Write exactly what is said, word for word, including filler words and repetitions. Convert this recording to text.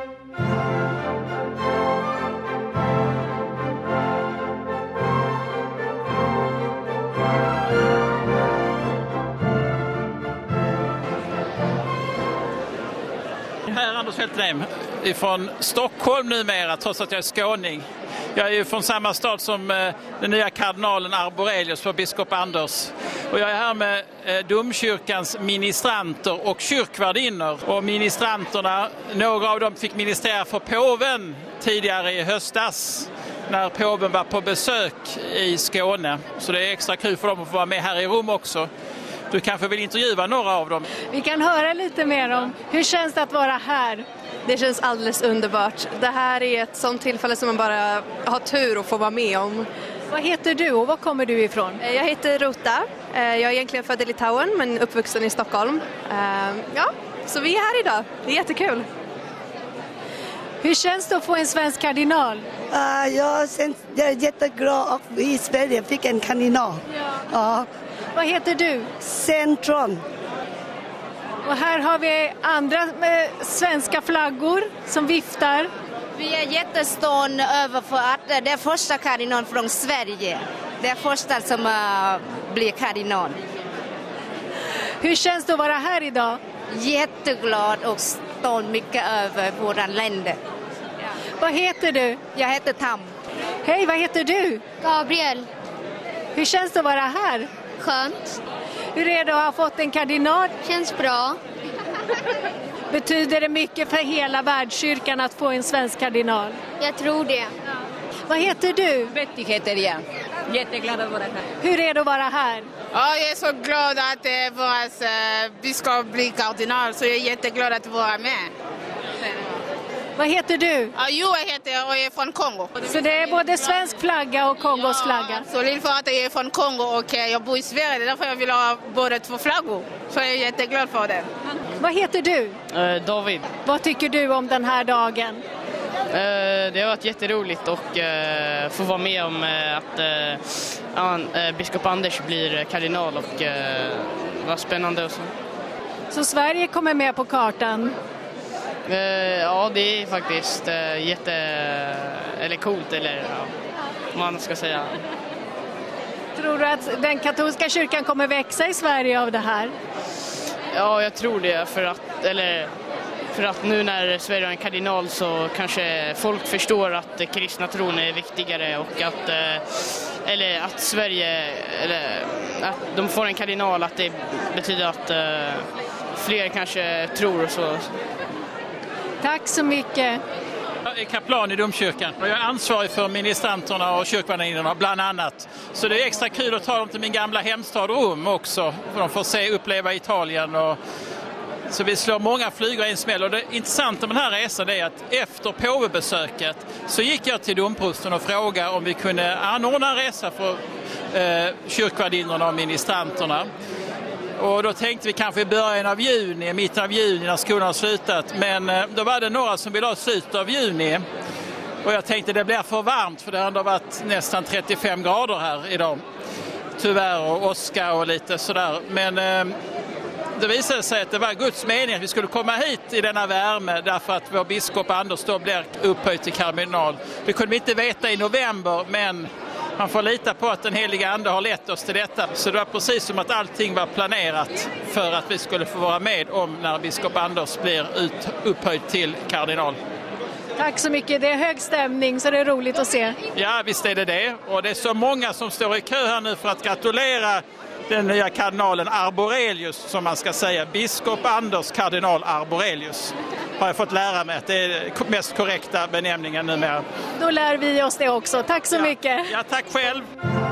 Här är Anders Heltenheim från Stockholm numera, trots att jag är skåning. Jag är ju från samma stad som eh, den nya kardinalen Arborelius för biskop Anders. Och jag är här med eh, domkyrkans ministranter och kyrkvärdinnor. Och ministranterna, några av dem fick ministrera för påven tidigare i höstas när påven var på besök i Skåne. Så det är extra kul för dem att få vara med här i Rom också. Du kanske vill intervjua några av dem? Vi kan höra lite mer om hur känns det att vara här? Det känns alldeles underbart. Det här är ett sånt tillfälle som man bara har tur att få vara med om. Vad heter du och var kommer du ifrån? Jag heter Rota. Jag är egentligen född i Litauen men uppvuxen i Stockholm. Ja, så vi är här idag. Det är jättekul. Hur känns det att få en svensk kardinal? Uh, jag, känns, jag är jätteglad att vi i Sverige fick en kardinal. Ja. Uh. Vad heter du? Centron. Och här har vi andra med svenska flaggor som viftar. Vi är jättestående över för att det är första kardinal från Sverige. Det är första som uh, blir kardinal. Hur känns det att vara här idag? Jätteglad och stolt mycket över våra länder. Ja. Vad heter du? Jag heter Tam. Hej, vad heter du? Gabriel. Hur känns det att vara här? Skönt. Hur är det att ha fått en kardinal? Känns bra. Betyder det mycket för hela världskyrkan att få en svensk kardinal? Jag tror det. Ja. Vad heter du? Betty heter jag. Jätteglad att vara här. Hur är det att vara här? Ja, jag är så glad att eh, vår eh, biskop blir kardinal, så jag är jätteglad att vara med. Vad heter du? Ja, jo, jag heter och jag är från Kongo. Så det är både svensk flagga och Kongos flagga? Ja, så lite för att jag är från Kongo och jag bor i Sverige, därför jag vill ha både två flaggor. Så jag är jätteglad för det. Vad heter du? Uh, David. Vad tycker du om den här dagen? Uh, det har varit jätteroligt och uh, få vara med om uh, att uh, uh, biskop Anders blir kardinal och uh, vad spännande och så. Så Sverige kommer med på kartan? Uh, ja, det är faktiskt uh, jätte eller coolt eller ja, man ska säga. Tror du att den katolska kyrkan kommer växa i Sverige av det här? Ja, jag tror det för att eller för att nu när Sverige har en kardinal så kanske folk förstår att kristna tron är viktigare och att uh, eller att Sverige eller att de får en kardinal, att det betyder att uh, fler kanske tror och så. Tack så mycket. Jag är kaplan i domkyrkan och jag är ansvarig för ministranterna och kyrkvärdinorna bland annat. Så det är extra kul att ta dem till min gamla hemstad Rom också. För de får se uppleva Italien. Och så vi slår många flygor i en smäll. Och det intressanta med den här resan är att efter påvebesöket så gick jag till domprosten och frågade om vi kunde anordna en resa för eh, kyrkvärdinorna och ministranterna. Och då tänkte vi kanske i början av juni, mitten av juni när skolan har slutat. Men eh, då var det några som ville ha slutet av juni. Och jag tänkte det blir för varmt för det har varit nästan trettiofem grader här idag. Tyvärr och åska och lite sådär. Men eh, det visade sig att det var Guds mening att vi skulle komma hit i denna värme därför att vår biskop Anders då blir upphöjd till kardinal. Det kunde vi inte veta i november, men man får lita på att den heliga ande har lett oss till detta. Så det var precis som att allting var planerat för att vi skulle få vara med om när biskop Anders blir ut, upphöjd till kardinal. Tack så mycket. Det är hög stämning så det är roligt att se. Ja, visst är det det. Och det är så många som står i kö här nu för att gratulera den nya kardinalen Arborelius, som man ska säga. Biskop Anders kardinal Arborelius har jag fått lära mig att det är den mest korrekta benämningen numera. Då lär vi oss det också. Tack så ja. mycket. Ja, tack själv.